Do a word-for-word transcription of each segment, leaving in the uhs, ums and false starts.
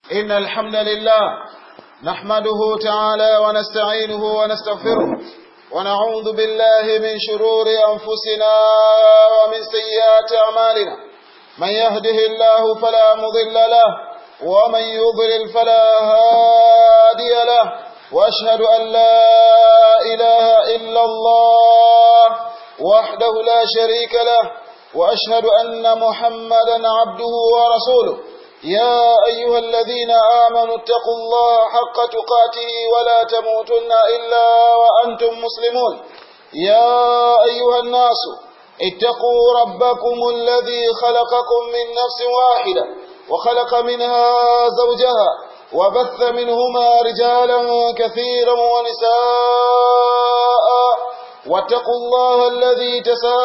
إن الحمد لله نحمده تعالى ونستعينه ونستغفره ونعوذ بالله من شرور أنفسنا ومن سيئات أعمالنا. من يهده الله فلا مضل له ومن يضلل فلا هادي له، وأشهد أن لا إله إلا الله وحده لا شريك له، وأشهد أن محمدا عبده ورسوله. يا أيها الذين آمنوا اتقوا الله حق تقاته ولا تموتن إلا وأنتم مسلمون. يا أيها الناس اتقوا ربكم الذي خلقكم من نفس واحدة وخلق منها زوجها وبث منهما رجالا كثيرا ونساء، واتقوا الله الذي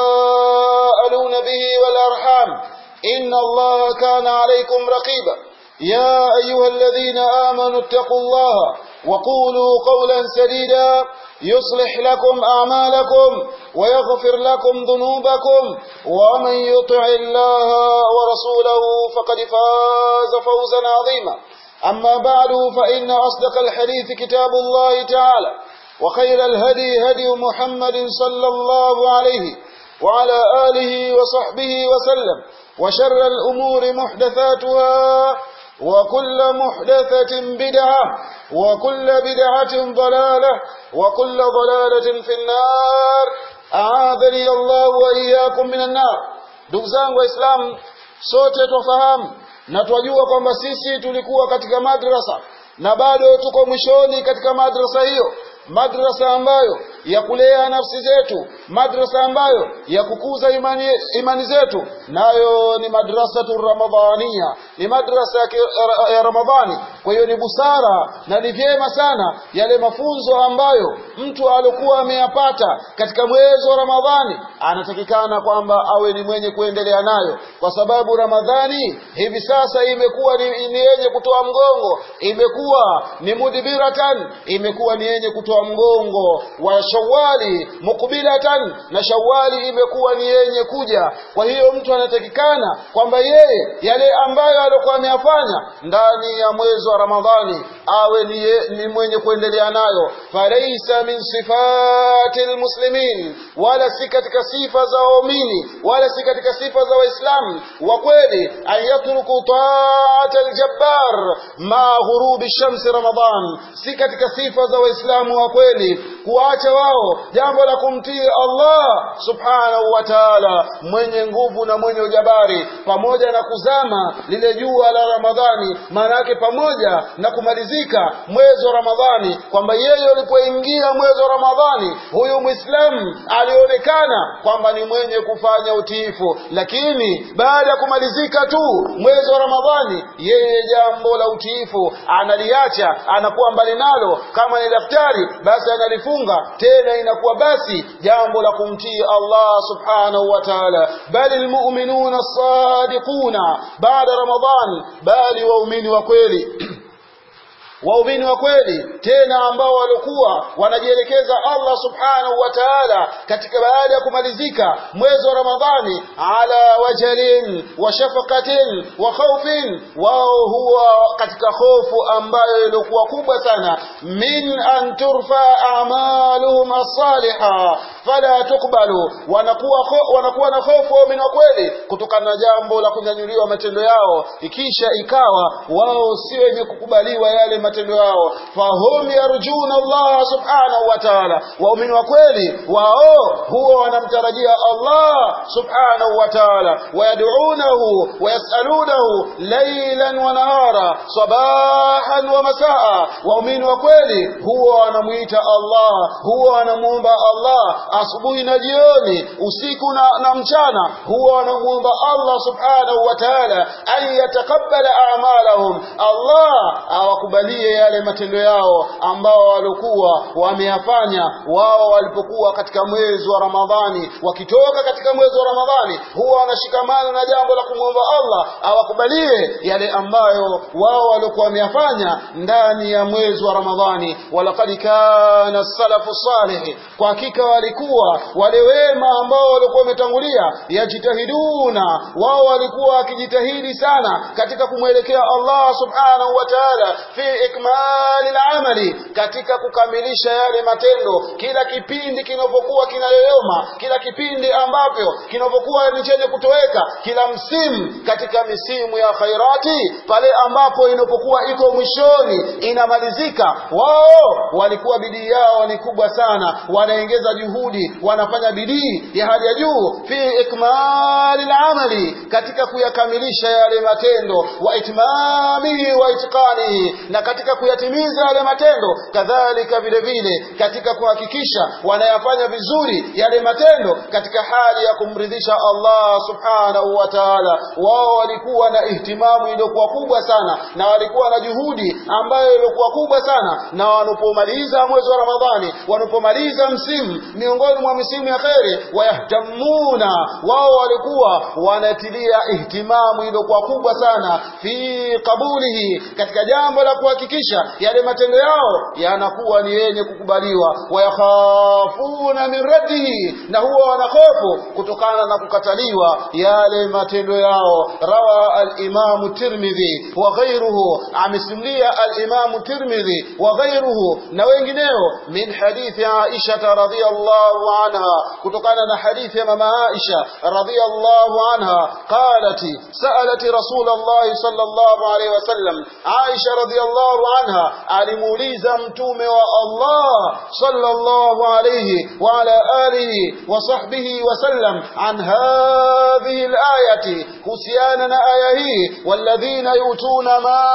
تساءلون به والأرحام إن الله كان عليكم رقيبا. يا أيها الذين آمنوا اتقوا الله وقولوا قولا سديدا يصلح لكم أعمالكم ويغفر لكم ذنوبكم، ومن يطع الله ورسوله فقد فاز فوزا عظيما. أما بعد، فإن أصدق الحديث كتاب الله تعالى، وخير الهدي هدي محمد صلى الله عليه وعلى آله وصحبه وسلم، وشر الأمور محدثاتها، وكل محدثة بدعة، وكل بدعة ضلالة، وكل ضلالة في النار. أعاذني الله وإياكم من النار. Ndugu zangu Waislamu, sote tufahamu na twajua kwamba sisi tulikuwa katika madrasa na bado tuko mwishoni katika madrasa hiyo, madrasa ambayo ya kulea nafsi zetu, madrasa ambayo ya kukuza imani, imani zetu, nayo ni madrasatu ramadhania, ni madrasa ya Ramadhani. Kwa hiyo ni busara na ni vyema sana yale mafunzo ambayo mtu alikuwa ameyapata katika mwezi wa Ramadhani anatakikana kwamba awe ni mwenye kuendelea nayo, kwa sababu Ramadhani hivi sasa imekuwa ni, ni yenye kutoa mgongo, imekuwa ni mudibiratan, imekuwa ni yenye kutoa mgongo wa Shawali mukbilatan, na Shawali imekuwa ni yenye kuja. Kwa hiyo mtu anatakikana kwamba yeye yale ambayo alikuwa ameyafanya ndani ya mwezi wa Ramadhani awe ni, ye, ni mwenye kuendelea nayo. Falaisa min sifatil muslimin, wala si katika sifa za waumini, wala si katika sifa za Waislamu wa kweli, ayatruku ta'atal jabbar ma ghurubi shamsi Ramadhan. Si katika sifa za Waislamu wa kweli kuacha wao jambo la kumtii Allah subhanahu wa ta'ala mwenye nguvu na mwenye ujabari, pamoja na kuzama lile jua la Ramadhani. Maana yake pamoja na kumalizika mwezi wa Ramadhani, kwamba yeye alipoingia mwezi wa Ramadhani huyu Muislamu alionekana kwamba ni mwenye kufanya utiifu, lakini baada ya kumalizika tu mwezi wa Ramadhani yeye jambo la utiifu analiacha, anakuwa mbali nalo. Kama ni daftari basi analifunga, tena inakuwa basi jambo la kumtii Allah subhanahu wa ta'ala. Bali almu'minuna as-sadiquna baada Ramadhan, bali waumini wa kweli waumini wa kweli tena ambao walikuwa wanajielekeza Allah subhanahu wa ta'ala katika baada ya kumalizika mwezi wa Ramadhani, ala wajalin wa shafaqatin wa khawfin, wao huwa katika hofu ambayo ilikuwa kubwa sana, min an turfa a'maluhum as-salihah fala tuqbalu, wanakuwa wanakuwa na hofu waumini wa kweli kutokana na jambo la kunyanyuliwa matendo yao, ikisha ikawa wao si wenye kukubaliwa yale matendo yao. Fahum yarjuna Allah subhanahu wa ta'ala, waumini wa kweli wao huwa wanamtarajia Allah subhanahu wa ta'ala, wayad'unahu wayasalunahu laylan wa nahara sabahan wa masaa. Waumini wa kweli huwa wanamuita Allah, huwa wanamuomba Allah asubuhi na jioni, usiku na, na mchana, huwa wanamuomba Allah subhanahu wa ta'ala an yatakabbala a'malahum, Allah awakubalie yale matendo yao ambao walikuwa wameyafanya wao walipokuwa katika mwezi wa Ramadhani. Wakitoka katika mwezi wa Ramadhani huwa wanashikamana na jambo la kumwomba Allah awakubalie yale ambayo wao walikuwa wameyafanya ndani ya mwezi wa Ramadhani. Walaqad kana as-salafu salih, kwa hakika walikuwa walikuwa wale wema ambao walikuwa wametangulia yajitahiduna, wao walikuwa wakijitahidi sana katika kumwelekea Allah subhanahu wa ta'ala fi ikmali al-amali, katika kukamilisha yale matendo. Kila kipindi kinapokuwa kinayoyoma, kila kipindi ambapo kinapokuwa ni chenye kutoweka, kila msimu katika misimu ya khairati, pale ambapo inapokuwa iko mwishoni inamalizika, wao walikuwa bidii yao ni kubwa sana, wanaongeza juhudi, wanafanya bidii ya hali ya juu fi ikmali al-amali, katika kuyakamilisha yale matendo, wa itmamihi wa itqanihi, na katika kuyatimiza yale matendo, kadhalika vile vile katika kuhakikisha wanayafanya vizuri yale matendo katika hali ya kumridhisha Allah subhanahu wa ta'ala. Wao walikuwa na ihtimamu iliyokuwa kubwa sana, na walikuwa na juhudi ambayo ilikuwa kubwa sana, na wanapomaliza mwezi wa Ramadhani, wanapomaliza msimu miongoni mwa misimu ya khairi, wayahtamuna, wao walikuwa wanatilia ihtimamu iliyokuwa kubwa sana fi qabulihi, katika jambo la kuhakikisha yale matendo yao yanakuwa ni yenye kukubaliwa. Wayakhafuna min raddihi, na huwa wanahofu kutokana na kukataliwa yale matendo yao. Rawa al-Imam Tirmidhi wa ghayruhu, amesimulia al-Imam Tirmidhi wa ghayruhu na wengineo, min hadithi Aisha radhiyallahu anha, kutokana na hadithi ya mama Aisha radhiyallahu anha, qalati sa'alati Rasulullah sallallahu alayhi wasallam, Aisha radhiyallahu anha alimuuliza mtume wa Allah sallallahu alayhi wa ala alihi wa sahbihi wasallam an hadhihi al-ayati, kuhusiana na aya hii, walladhina yutuna ma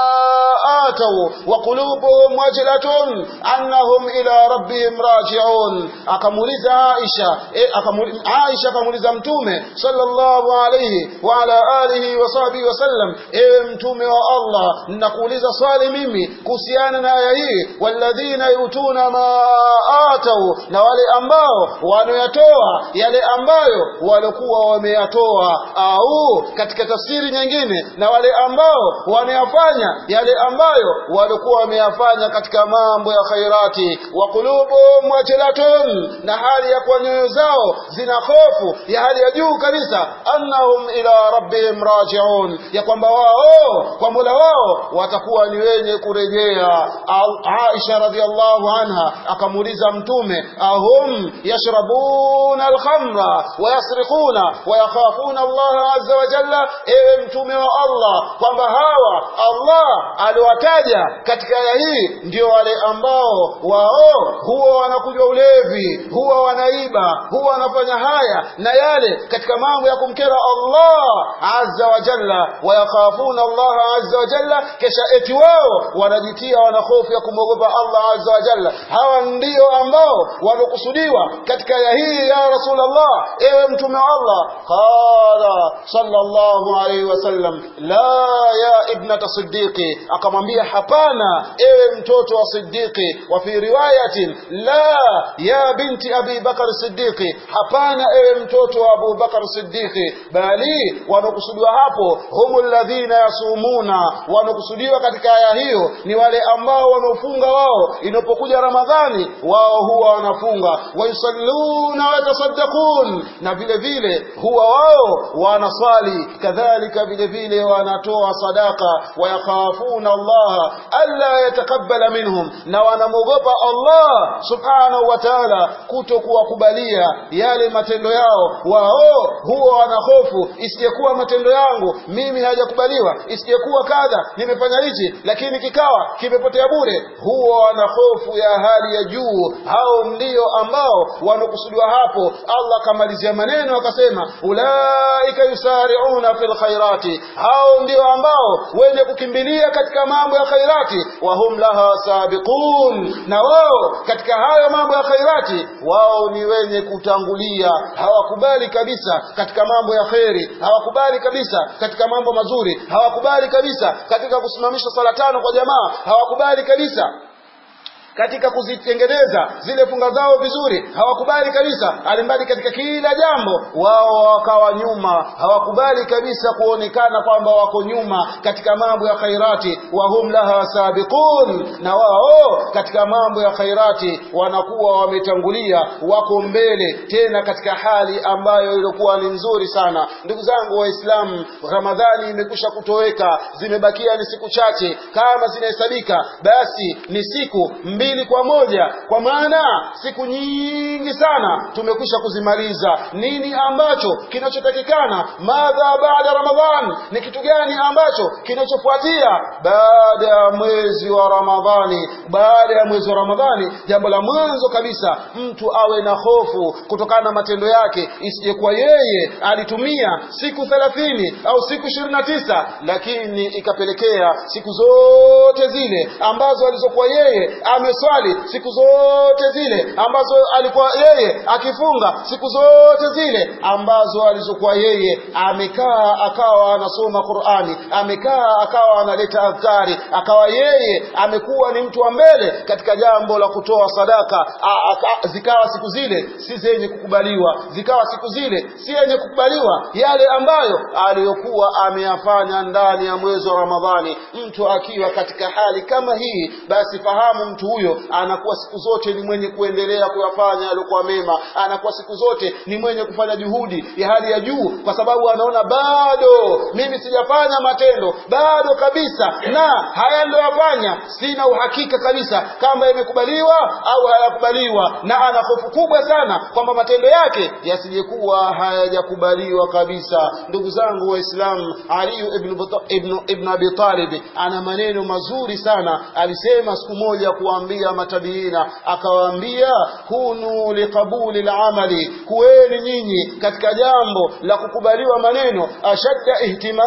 atau wa qulubuhum wajlatun annahum ila rabbihim raji'un. Akamuuliza Aisha e, akamuuliza Aisha akamuuliza mtume sallallahu alayhi wa ala alihi wa sahbihi wasallam, ewe mtume wa Allah, ninakuuliza swali mimi kuhusiana na aya hii, walladhina yutuna ma atau, na wale ambao wanayatoa yale ambayo walikuwa wameyatoa, au katika tafsiri nyingine, na wale ambao wanayafanya yale ambayo walikuwa wameyafanya katika mambo ya khairati, wa qulubuhum wajilatun, na hali ya kwa nyoyo zao zina hofu ya hali ya juu kabisa, annahum ila rabbihim raji'un, ya kwamba wao kwa Mola wao watakuwa ni wenye kurejea. Aisha radhiallahu anha akamuuliza mtume, ahum yashrabuna al-khamra wa yasriquna wa yakhafuna Allah azza wa jalla, ewe mtume wa Allah, kwamba hawa Allah aliwataja katika aya hii ndio wale ambao wao huwa wanakunywa ulevi, huwa wanaiba, huwa wanafanya haya na yale katika mambo ya kumkera Allah azza wa jalla, wa yakhafuna Allah azza wa jalla, kisha eti wao wanajitia wana hofu ya kumwogopa Allah azza wa jalla. Hawa ndio ambao walokusudiwa katika aya hii ya Rasulullah, ewe mtume wa Allah. Qala sallallahu alayhi wasallam, la ya ibnata siddiqi, akamwambia hapana ewe mtoto wa Siddiqi. Wa fi riwayatin, la ya binti Abi Bakar Siddiqi, hapana ewe mtoto wa Abu Bakar Siddiqi, bali wanokusudiwa hapo humul ladhina yasumuna, wanokusudiwa katika aya hiyo ni wale ambao wanofunga wao inapokuja Ramadhani, wao huwa wanafunga, wa yusalluna wa yatasaddaqun, na vile vile huwa wao wanaswali, kadhalika vile vile wanatoa sadaka, wa yakhafuna Allah alla yatakabbala minhum, na wanamogopa Allah subhanahu wa ta'ala kutokuwakubalia yale matendo yao. Wao huwa wanahofu isiyekuwa matendo yangu mimi hajakubaliwa, isiyekuwa kadha nimefanya hichi lakini kikawa kimepotea bure, huwa wanahofu ya hali ya juu. Hao ndio ambao wanokusudiwa hapo. Allah kamalizia maneno akasema, ulaika yusari'una fil khairati, hao ndio ambao wenye kukimbilia katika mambo ya khairati, wa hum laha sabiqun, na wao katika hayo mambo ya khairati wao ni wenye kutangulia. Hawakubali kabisa katika mambo ya khairi, hawakubali kabisa katika mambo mazuri, hawakubali kabisa katika kusimamisha sala tano kwa jamaa, hawakubali kabisa katika kuzitengeneza zile funga zao vizuri, hawakubali kabisa, alimbadi katika kila jambo wao wakawa nyuma, hawakubali kabisa kuonekana kwamba wako nyuma katika mambo ya khairati, wa hum laha sabiqun, na wao katika mambo ya khairati wanakuwa wametangulia, wako mbele tena katika hali ambayo ilikuwa ni nzuri sana. Ndugu zangu Waislamu, Ramadhani imekwisha kutoweka, zimebakia ni siku chache. Kama zinahesabika basi ni siku mbili kwa moja, kwa maana siku nyingi sana tumekwisha kuzimaliza. Nini ambacho kinachotakikana? Madha baada Ramadhan, ni kitu gani ambacho kinachofuatia baada ya mwezi wa Ramadhani? Baada ya mwezi wa Ramadhani, jambo la mwanzo kabisa, mtu awe na hofu kutokana na matendo yake, isije kwa yeye alitumia siku thelathini au siku ishirini na tisa, lakini ikapelekea siku zote zile ambazo alizokuwa yeye ameswali, siku zote zile ambazo alikuwa yeye akifunga, siku zote zile ambazo alizokuwa yeye amekaa akawa anasoma Qur'ani, amekaa akawa analeta adhkari, akawa yeye amekuwa ni mtu wa mbele katika jambo la kutoa sadaka, zikawa siku zile si zenye kukubaliwa, zikawa siku zile si yenye kukubaliwa yale ambayo aliyokuwa ameyafanya ndani ya mwezi wa Ramadhani. Mtu akiwa katika hali kama hii, basi fahamu mtu huyo anakuwa siku zote ni mwenye kuendelea kuyafanya aliyokuwa mema, anakuwa siku zote ni mwenye kufanya juhudi ya hali ya juu, kwa sababu anaona bado mimi sijafanya matendo, bado kabisa, na haya ndio yafanya sina uhakika kabisa kama yamekubaliwa au hayakubaliwa, na ana hofu kubwa sana kwamba matendo yake yasijekuwa hayajakubaliwa kabisa. Ndugu zangu Waislamu, Ali ibn ibn ibn Abi Talib ana maneno mazuri sana, alisema siku moja kuambia matabiina, akawaambia kunu liqabuli al-amali, kuweni nyinyi katika jambo la kukubaliwa maneno, ashadda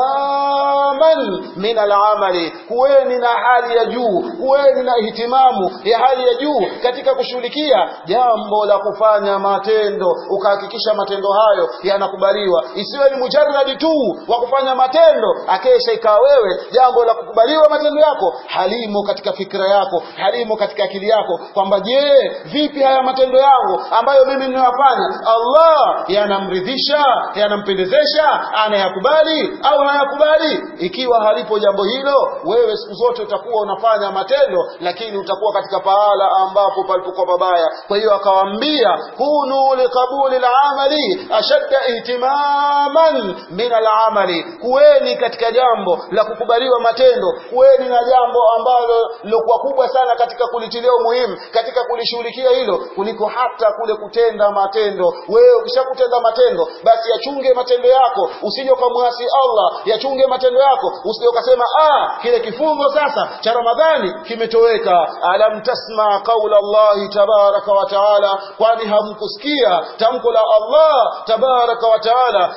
ihtimaman min al-amali, kuweni na hali ya juu, kuweni na ihtimamu ya hali ya juu katika kushughulikia jambo la kufanya matendo, ukahakikisha matendo hayo yanakubaliwa. Isiwe ni mujarradi tu wa kufanya matendo akesha ikawa wewe jambo la kukubaliwa matendo yako halimo katika fikra yako, halimo katika akili yako, kwamba je, vipi haya matendo yangu ambayo mimi ninayafanya Allah yanamridhisha, yanampendezesha, anayakubali au hayakubali? Ikiwa halipo jambo hilo, wewe siku zote utakuwa unafanya matendo, lakini utakuwa katika pahala ambapo palipokuwa babaya. Kwa hiyo akawaambia kunu liqabuli al-amali ashadda ihtimaman min al-amali, kuweni katika jambo la kukubaliwa matendo, kuweni na jambo ambalo lilokuwa kubwa sana katika kulitilia umuhimu, katika kulishughulikia hilo kuliko hata kule kutenda matendo. Wewe ukishakutenda matendo, basi yachunge matendo yako, usije kumwasi Allah, yachunge matendo yako, usije ukasema ah kile kifungo sasa cha Ramadhani kimetoweka. Alam tasma qaula Allah tabaraka wa taala, kwani hamkusikia tamko la Allah tabaraka wa taala,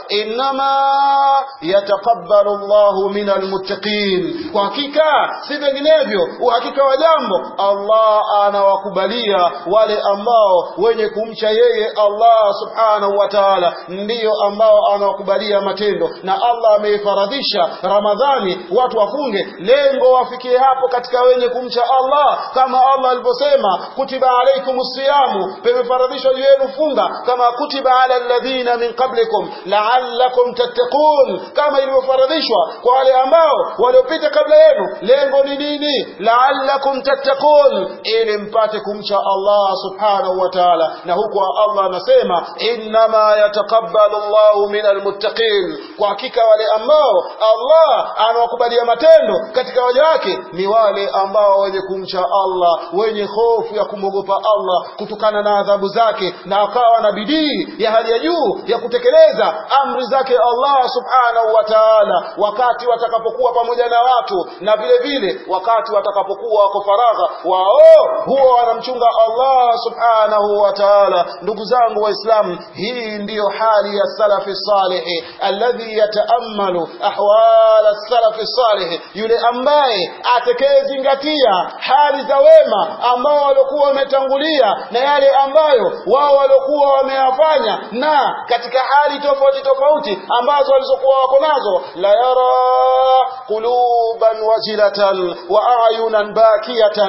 inma yataqabbalu Allahu minal muttaqin, kwa hakika si vinginevyo, uhakika wa jambo Allah anawakubalia wale ambao wenye kumcha yeye Allah subhanahu wa ta'ala, ndio ambao anawakubalia matendo. Na Allah ameifaradhisha Ramadhani watu wafunge, lengo wafikie hapo katika wenye kumcha Allah, kama Allah alivyosema kutiba alaykumus siyamu, pemefaradhishwa juu yenu funga, kama kutiba ala alladhina min qablikum la'allakum tattaqun, kama ilivyofaradhishwa kwa wale ambao waliopita kabla yenu. Lengo ni nini? La'allakum tattaqun, ili mpate kumcha Allah subhanahu wa ta'ala. Na huko Allah anasema inma yataqabbalu Allahu minal muttaqin, kwa hakika wale ambao Allah anawakubalia matendo katika waja wake ni wale ambao wenye kumcha Allah, wenye hofu ya kumogopa Allah kutokana na adhabu zake, na akawa na bidii ya hali ya juu ya kutekeleza amri zake Allah subhanahu wa ta'ala, wakati watakapokuwa pamoja na watu, na vile vile wakati watakapokuwa wako faragha, wao huwa wanamchunga Allah subhanahu wa ta'ala. Ndugu zangu Waislamu, hii ndiyo hali ya salafi salih, alladhi yataammalu ahwal as-salafi salih, yule ambaye atakayezingatia hali za wema ambao walikuwa wametangulia na yale ambayo wao walikuwa wameyafanya, na katika hali tofauti tofauti ambazo walizokuwa wako nazo, la yara quluban wajilatan wa a'yunan bakiyatan,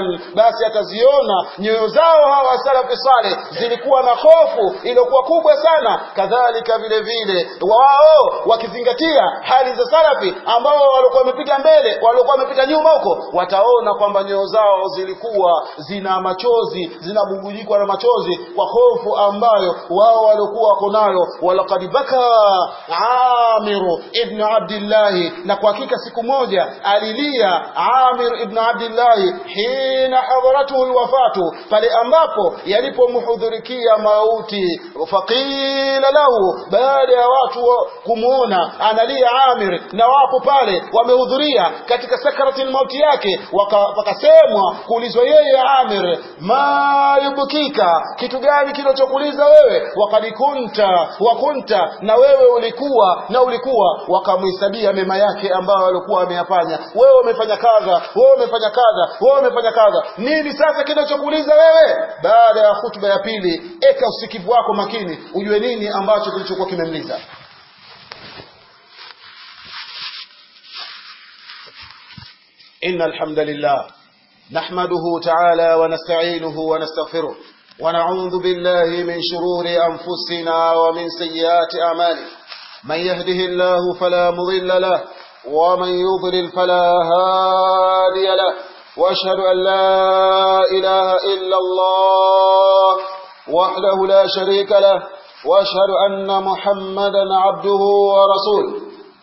basi ataziona nyoyo zao hawa salafi saleh zilikuwa na hofu iliyokuwa kubwa sana. Kadhalika vile vile wao wakizingatia hali za salafi ambao walikuwa wamepita mbele, walikuwa wamepita nyuma huko, wataona kwamba nyoyo zao zilikuwa zina machozi, zinabubujikwa na machozi kwa hofu ambayo wao walikuwa wako nayo. Walaqad baka Amir ibn Abdullah, na kwa hakika siku moja alilia Amir ibn Abdullah hina hadaratuhu alwafatu, pale ambapo yalipomhudhurikia mauti. Faqila lahu, baada ya watu kumuona analia Amir na wapo pale wamehudhuria katika sakaratil mauti yake, wakasemwa kuulizwa yeye Amir, ma yubkika, kitu gani kinachokuliza wewe? Waqad kunta wa kunta, na wewe ulikuwa na ulikuwa. Wakamhesabia mema yake ambayo alikuwa ameyafanya. Wewe umefanya kadha, wewe umefanya kadha, wewe umefanya kadha, nini sasa kinachokuliza wewe? Baada ya hutuba ya pili, eka usikivu wako makini ujue nini ambacho kilichokuwa kimemliza. إن الحمد لله نحمده تعالى ونستعينه ونستغفره ونعوذ بالله من شرور أنفسنا ومن سيئات أعمالنا. من يهده الله فلا مضل له ومن يضلل فلا هادي له، وأشهد أن لا إله إلا الله وحده لا شريك له، وأشهد أن محمدا عبده ورسوله.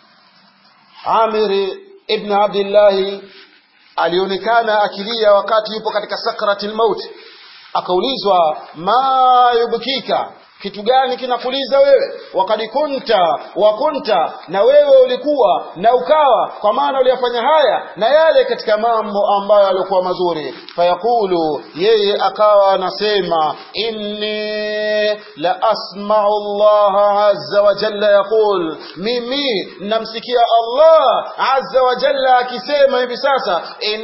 عامر ابن عبد الله alionekana akilia wakati yupo katika sakratil maut. Akaulizwa, ma yubkika, kitu gani kinakuliza wewe? Wakati kunta wa kunta, na wewe ulikuwa na ukawa, kwa maana uliyafanya haya na yale katika mambo ambayo yalikuwa mazuri. Fayaqulu, yeye akawa anasema, inni la asma'u Allah azza wa jalla yaqul, mimi namsikia Allah azza wa jalla akisema hivi sasa,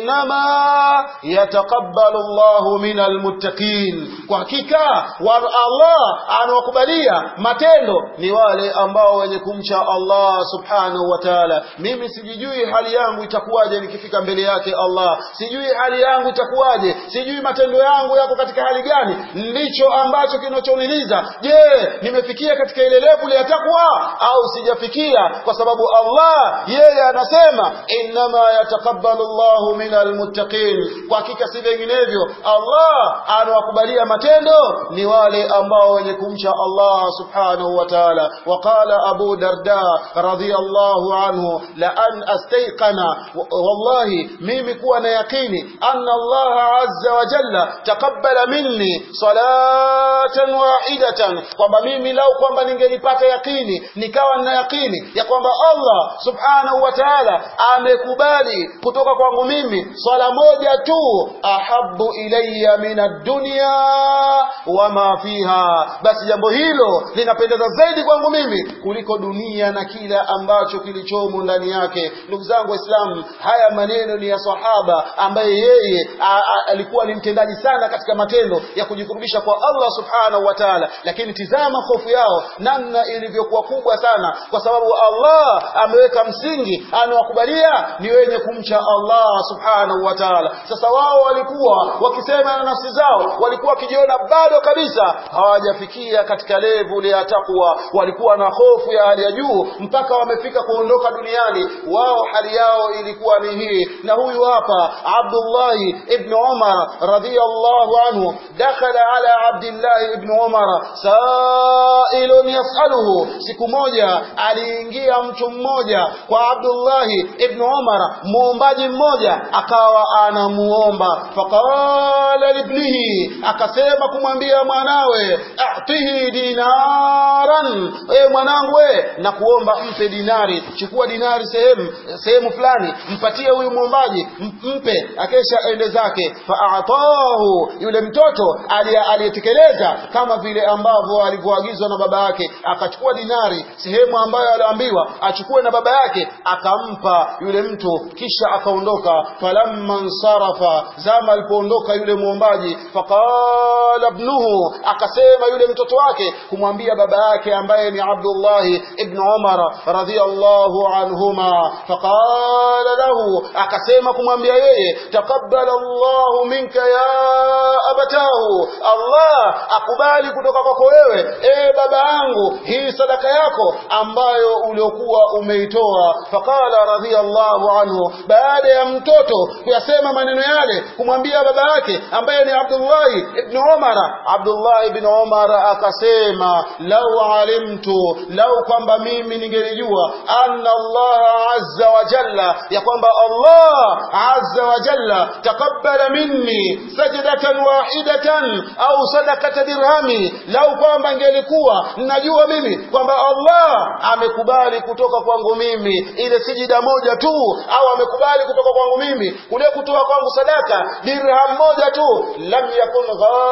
innama yataqabbalu Allahu minal muttaqin, kwa hakika wa Allah anawakubalia matendo ni wale ambao wenye kumcha Allah subhanahu wa ta'ala. Mimi sijui hali yangu itakuwaje nikifika mbele yake Allah, sijui hali yangu itakuwaje, sijui matendo yangu yako katika hali gani. Ndicho ambacho kinachoniliza, je, nimefikia katika ile level ya takwa au sijafikia? Kwa sababu Allah yeye anasema, innama yataqabbalu Allahu minal muttaqin, kwa hakika si vinginevyo Allah anawakubalia matendo ni wale ambao wenye kumcha Allah subhanahu wa ta'ala. Waqala Abu Darda radhiyallahu anhu, la an astayqana, wallahi mimi kuwa na yakini, anna Allah azza wa jalla taqabbala minni salatan wahidatan, kwamba mimi lau kwamba ningelipata yakini, nikawa na yakini ya kwamba Allah subhanahu wa ta'ala amekubali kutoka kwangu mimi swala moja tu, ahabbu ilayya minad dunya wa ma fiha, basi jambo hilo linapendeza zaidi kwangu mimi kuliko dunia na kila ambacho kilichomo ndani yake. Ndugu zangu Waislamu, haya maneno ni ya sahaba ambaye yeye alikuwa ni mtendaji sana katika matendo ya kujikurubisha kwa Allah subhanahu wa ta'ala, lakini tizama hofu yao namna ilivyokuwa kubwa sana, kwa sababu Allah ameweka msingi, anawakubalia ni wenye kumcha Allah subhanahu wa ta'ala. Sasa wao walikuwa wakisema na nafsi zao, walikuwa wakijiona bado kabisa hawajafikia katika level ya takwa, walikuwa na hofu ya hali ya juu mpaka wamefika kuondoka duniani. Wao hali yao ilikuwa ni hii. Na huyu hapa Abdullah ibn Umar radhiyallahu anhu, dakhala ala Abdullah ibn Umar sa'ilun yas'aluhu, siku moja aliingia mtu mmoja kwa Abdullah ibn Umar, muombaji mmoja, akawa anamuomba. Faqala libnihi, akasema kumwambia mwanawe, a'tihi dinaran, e mwanangu we, na kuomba mpe dinari, chukua dinari sehemu sehemu fulani, mpatie huyu muombaji, mpe akesha ende zake. Fa'atahu, yule mtoto aliyetekeleza kama vile ambavyo alivyoagizwa na baba yake, akachukua dinari sehemu ambayo aliambiwa achukue na baba yake, akampa yule mtu, kisha akaondoka. Falamma sarafa, zama alipoondoka yule muombaji, faqala faqala ibnuhu, akasema yule mtoto wake kumwambia baba yake ambaye ni Abdullah ibn Umar radhiyallahu anhuma, faqala lahu, akasema kumwambia yeye, taqabbala Allahu minka ya abatahu, Allah akubali kutoka kwako wewe e baba yangu hii sadaka yako ambayo uliokuwa umeitoa. Faqala radhiyallahu anhu, baada ya mtoto kuyasema maneno yale kumwambia baba yake ambaye ni Abdullah ibn Umar, Abdullah ibn Umar akasema, lau alimtu, lau kwamba mimi ningelijua, anna Allah azza wa jalla, ya kwamba Allah azza wa jalla takabbala minni sajdatan wahidatan au sadaqata dirhami, lau kwamba ningelikuwa ninajua mimi kwamba Allah amekubali kutoka kwangu mimi ile sijida moja tu, au amekubali kutoka kwangu mimi kule kutoa kwangu sadaka dirham moja tu, lam yakun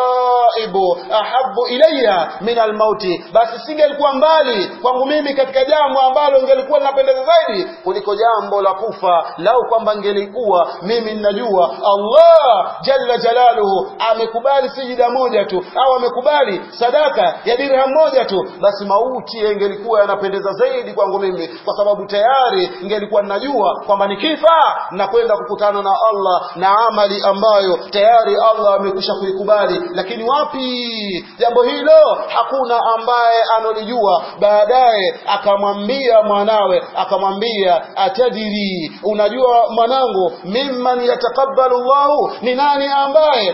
ghaibu ahabbu ilayya min almauti, basi singelikuwa mbali kwangu mimi katika jambo ambalo ingelikuwa linapendeza zaidi kuliko jambo la kufa, lau kwamba ingelikuwa mimi ninajua Allah jalla jalaluhu amekubali sijida moja tu, au amekubali sadaka ya dirham moja tu, basi mauti ingelikuwa yanapendeza zaidi kwangu mimi, kwa sababu tayari ingelikuwa ninajua kwamba nikifa na kwenda kukutana na Allah na amali ambayo tayari Allah amekwisha kuikubali. Lakini wapi jambo hilo, hakuna ambaye anolijua. Baadaye akamwambia mwanawe, akamwambia, atadiri, unajua mwanangu, mimman yatakabbalu Allahu, ni nani ambaye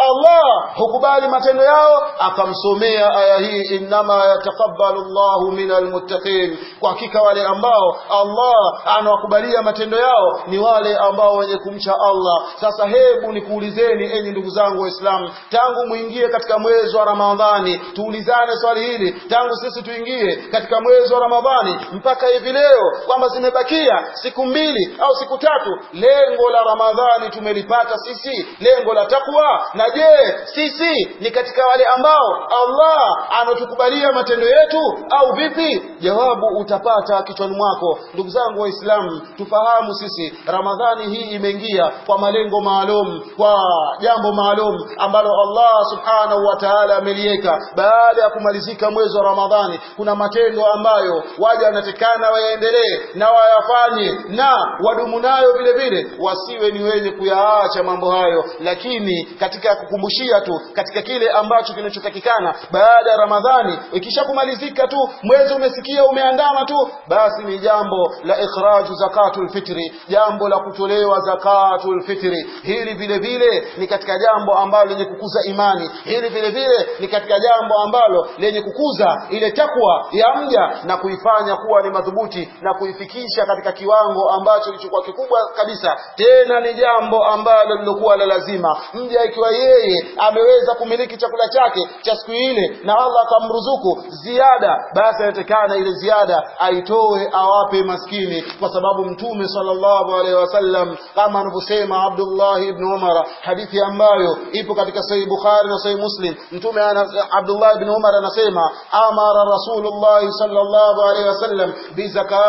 Allah hukubali matendo yao? Akamsomea aya hii, innama yatakabbalu Allahu minal muttaqin, kwa hakika wale ambao Allah anawakubalia matendo yao ni wale ambao wenye kumcha Allah. Sasa hebu nikuulizeni enyi ndugu zangu Waislamu, tangu muingie katika mwezi wa Ramadhani, tuulizane swali hili, tangu sisi tuingie katika mwezi wa Ramadhani mpaka hivi leo kwamba zimebakia siku mbili au siku tatu, lengo la Ramadhani tumelipata sisi, lengo la takwa? Na je, sisi ni katika wale ambao Allah anatukubalia matendo yetu au vipi? Jawabu utapata kichwani mwako. Ndugu zangu Waislamu, tufahamu sisi Ramadhani hii imeingia kwa malengo maalum, kwa jambo maalum ambalo Allah subhanahu wa ta'ala ameliweka. Baada ya kumalizika mwezi wa Ramadhani, kuna matendo ambayo waja wanatakana waendelee na wayafanye na wadumu nayo vile vile, wasiwe ni wenye kuyaacha mambo hayo. Lakini katika kukumbushia tu katika kile ambacho kinachotakikana baada ya Ramadhani, ikisha kumalizika tu mwezi umesikia umeandama tu, basi ni jambo la ikhraju zakatul fitri, jambo la kutolewa zakatul fitri. Hili vile vile ni katika jambo ambalo lenye kukuza imani, hili vile vile ni katika jambo ambalo lenye kukuza ile takwa ya mja na kuifanya kuwa ni madhubuti na kuifikisha katika kiwango ambacho kilichokuwa kikubwa kabisa. Tena ni jambo ambalo lilokuwa la lazima. Mja ikiwa yeye ameweza kumiliki chakula chake cha siku ile na Allah akamruzuku ziada, basi inatakana ile ziada aitoe awape maskini, kwa sababu Mtume sallallahu alaihi wasallam kama anavyosema Abdullah ibn Umar, hadithi ambayo ipo katika Sahih Bukhari na Sahih Muslim, Mtume Abdullah ibn Umar anasema, amara Rasulullah sallallahu alaihi wasallam bi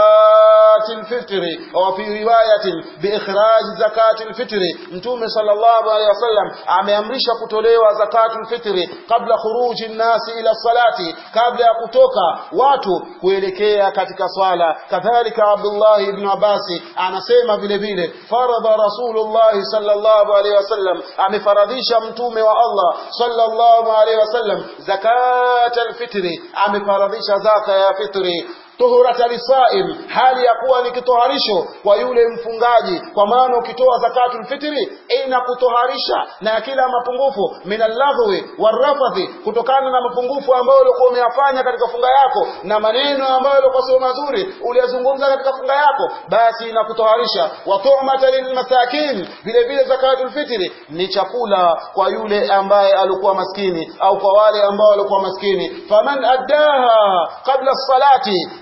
zakatil fitri, au fi riwayatin bi ikhraj zakatil fitri, Mtume sallallahu alaihi wasallam ameamrisha kutolewa zakatul fitri kabla khuruji nasi ila salati, kabla ya kutoka watu kuelekea katika swala. Kadhalika Abdullah ibn Abbas anasema vile vile, faradha Rasulullah sallallahu alaihi wasallam, amefaradhisha Mtume wa Allah sallallahu alaihi wasallam zakatul fitri, amefaradhisha zaka ya fitri. Tuhurata lisaim, hali ya kuwa ni kitoharisho kwa yule mfungaji, kwa maana ukitoa zakatul fitri ina kutoharisha na kila mapungufu minallagwi warafadhi, kutokana na mapungufu ambayo ulikuwa umeyafanya katika funga yako na maneno ambayo yalikuwa sio mazuri uliyazungumza katika funga yako, basi ina kutoharisha. Wa tu'mata lilmasakin, vile vile zakatul fitri ni chakula kwa yule ambaye alikuwa maskini au kwa wale ambao walikuwa maskini. Faman addaha qabla salati,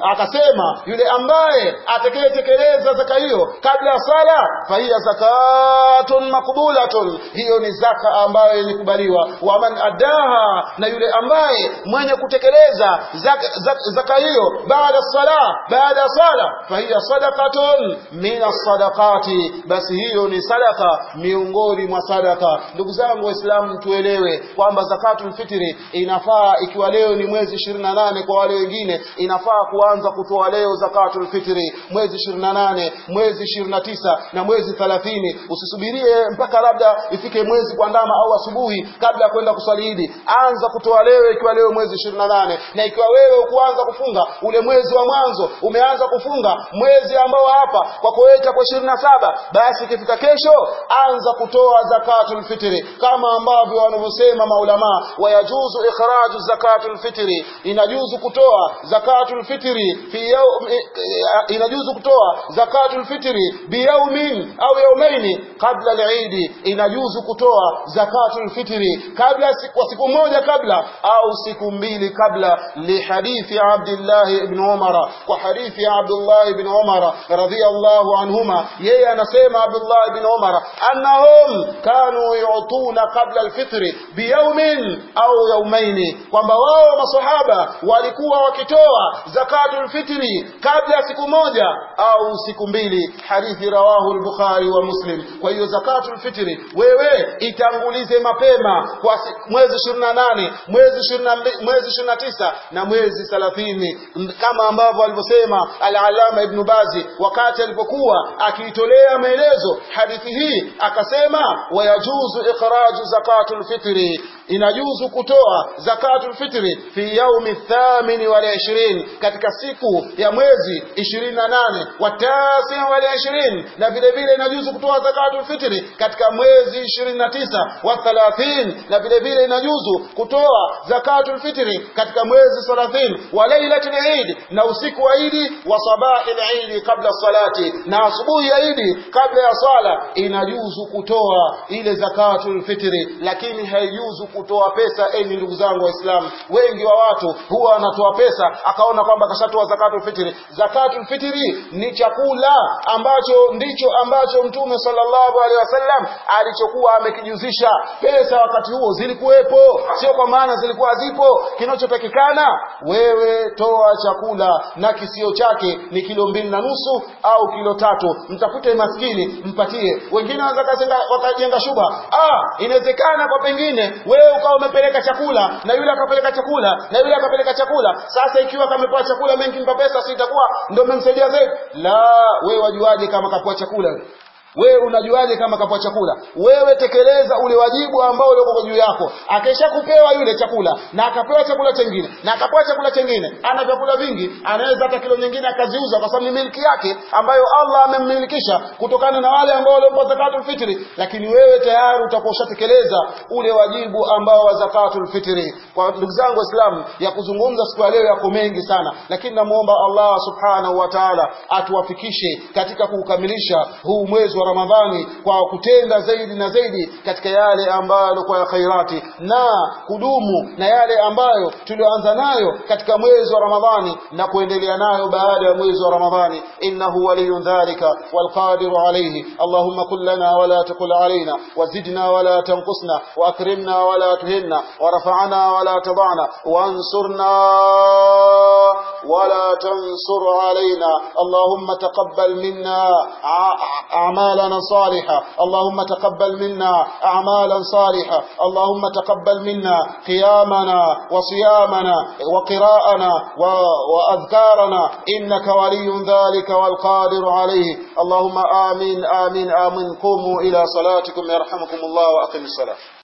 akasema yule ambaye atakayetekeleza zaka hiyo kabla ya sala fahiya zakatun makbulatun, hiyo ni zaka ambayo ilikubaliwa. Wa man adaha, na yule ambaye mwenye kutekeleza zaka, zaka, zaka hiyo baada sala baada ya sala fahiya sadaqatun min as-sadaqati, basi hiyo ni sadaka miongoni mwa sadaka. Ndugu zangu Waislamu, tuelewe kwamba zakatul fitri inafaa ikiwa leo ni mwezi ishirini na nane, kwa wale wengine inafaa kuanza kutoa leo zakatul fitri mwezi ishirini na nane, mwezi ishirini na tisa na mwezi thelathini. Usisubirie mpaka labda ifike mwezi kuandama au asubuhi kabla ya kwenda kuswali Idi. Anza kutoa leo ikiwa leo mwezi ishirini na nane, na ikiwa wewe ukuanza kufunga ule mwezi wa mwanzo, umeanza kufunga mwezi ambao hapa kwa kuweka kwa ishirini na saba, basi ikifika kesho anza kutoa zakatul fitri kama ambavyo wanavyosema maulama. Wayajuzu ikhraju zakatul fitri, inajuzu kutoa zakatul fitri fi yawm, inajuzu kutoa zakatul fitri bi yawmin au yawmaini kabla al-Eid, inajuzu kutoa zakatul fitri kabla siku, siku moja kabla au siku mbili kabla, li hadithi Abdullah ibn Umar, kwa hadithi Abdullah ibn Umar radhiyallahu anhuma, yeye anasema Abdullah ibn Umar annahum kanu yu'tuna qabla al-fitri bi yawmin au yawmaini, kwamba wao maswahaba walikuwa wakitoa zakatul fitri kabla siku moja au siku mbili. Hadithi rawahu al-Bukhari wa Muslim. Kwa hiyo zakatul fitri wewe itangulize mapema kwa mwezi ishirini na nane, mwezi ishirini na mbili, mwezi ishirini na tisa na mwezi thelathini, kama ambavyo alivyosema al-Allama Ibn Bazi wakati alipokuwa akiitolea maelezo hadithi hii, akasema wayajuzu ikhraju zakatul fitri, inajuzu kutoa zakatul fitri fi yaumi thamini wal ishirini, katika siku ya mwezi ishirini na nane, wa tasi wal ishirini, na vile vile inajuzu kutoa zakatul fitri katika mwezi ishirini na tisa, wa thelathini, na vile vile inajuzu kutoa zakatul fitri katika mwezi thelathini, wa lailatul Eid, na usiku wa Eid, wa sabahil Eid kabla salati, na asubuhi ya Eid kabla ya swala inajuzu kutoa ile zakatul fitri. Lakini haijuzu kutoa pesa. Eni ndugu zangu Waislamu, wengi wa watu huwa wanatoa pesa akaona kwamba kashatoa zakatul fitri. Zakatul fitri ni chakula ambacho ndicho ambacho Mtume sallallahu alaihi wasallam alichokuwa amekijuzisha. Pesa wakati huo zilikuwepo, sio kwa maana zilikuwa hazipo. Kinachotakikana wewe toa chakula na kisio chake ni kilo mbili na nusu au kilo tatu, mtafute maskini mpatie. Wengine wanataka wakajenga shuba, ah inawezekana kwa pengine wewe ukao umepeleka chakula na yule akapeleka chakula na yule akapeleka chakula, sasa ikiwa kamepewa chakula mengi mpa pesa, si itakuwa ndio umemsaidia zaidi? La, wewe wajuaje kama kapewa chakula? Wewe unajuaje kama kapewa chakula? Wewe tekeleza ule wajibu ambao uliko juu yako. Akisha kupewa yule chakula na akapewa chakula kingine na akapewa chakula kingine, ana vyakula vingi, anaweza hata kilo nyingine akaziuza kwa sababu ni miliki yake ambayo Allah amemmilikisha kutokana na wale ambao waliopewa zakatul fitri. Lakini wewe tayari utakuwa ushatekeleza ule wajibu ambao wa zakatul fitri. Kwa ndugu zangu Waislamu, ya kuzungumza siku ya leo yako mengi sana, lakini namuomba Allah subhanahu wa ta'ala atuwafikishe katika kukamilisha huu mwezi wa Ramadhani kwa kutenda zaidi na zaidi katika yale ambayo kwa ya khairati, na kudumu na yale ambayo tulioanza nayo katika mwezi wa Ramadhani na kuendelea nayo baada ya mwezi wa Ramadhani. Innahu waliyun dhalika wal qadiru alayhi. Allahumma qul lana wa la taqul alayna, wazidna wa la tanqusna, wa akrimna wa la tuhinna, wa rafa'na wa la tad'na, wa ansurna wa la tansur alayna. Allahumma taqabbal minna a'mal صالحة. اللهم تقبل منا أعمالا صالحة. اللهم تقبل منا قيامنا وصيامنا وقراءنا وأذكارنا، إنك ولي ذلك والقادر عليه. اللهم آمين آمين آمين. قوموا إلى صلاتكم يرحمكم الله وأقم الصلاة.